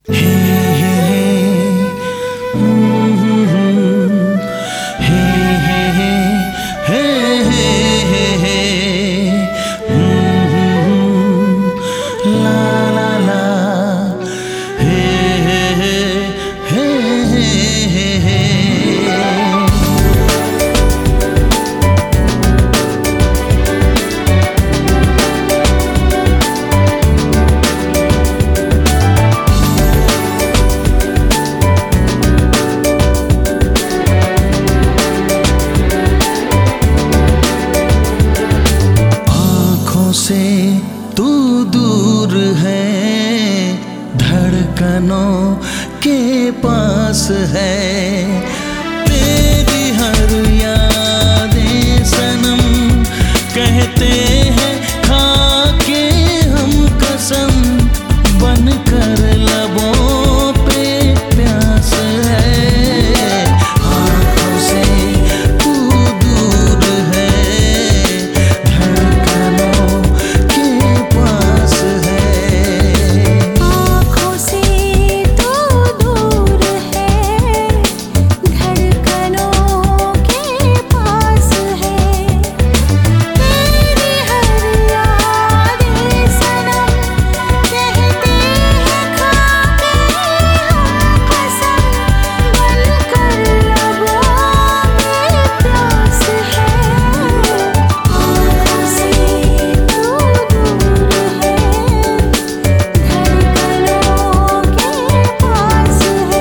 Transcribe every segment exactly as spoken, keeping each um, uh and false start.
से तू दूर है, धड़कनों के पास है। तेरी हर यादें सनम कहते हैं खा के हम कसम, बनकर लबों पे प्यास है। आँखों से तू दूर है, धड़कनों के पास है। आँखों से तू दूर है, धड़कनों के पास है। तेरी हर यादें सनम कहते हैं खा के हम कसम, बनकर लबों पे प्यास है। आँखों से तू दूर है, धड़कनों के पास है।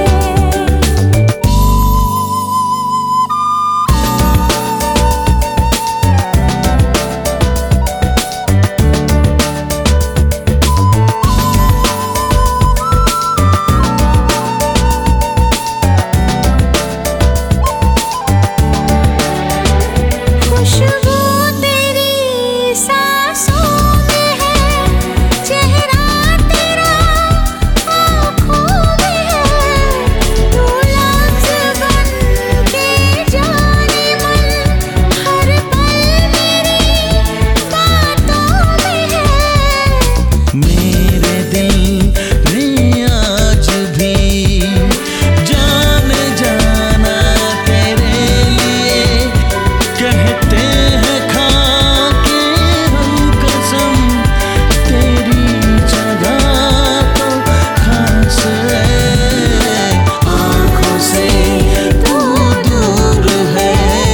खुशबू तेरी सांसों में है, चेहरा तेरा आँखों में है। तू लफ्ज़ बन के जाने मन, हर पल मेरी बातों में है। मेरे दिल ने आज भी जान जाना तेरे लिए, कहते हैं खा के हम कसम, तेरी जगह तो खास है। आँखों से तू दूर है,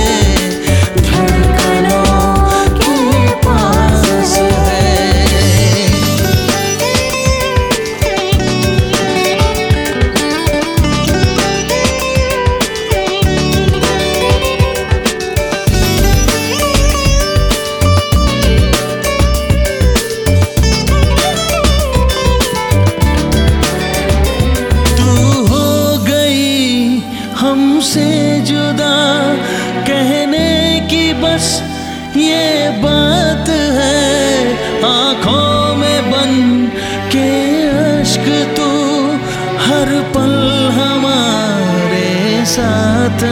धड़कनों के पास है। तू हो गई हमसे जुदा, कहने की बस ये बात है। आँखों में बन के अश्क तू हर पल हमारे साथ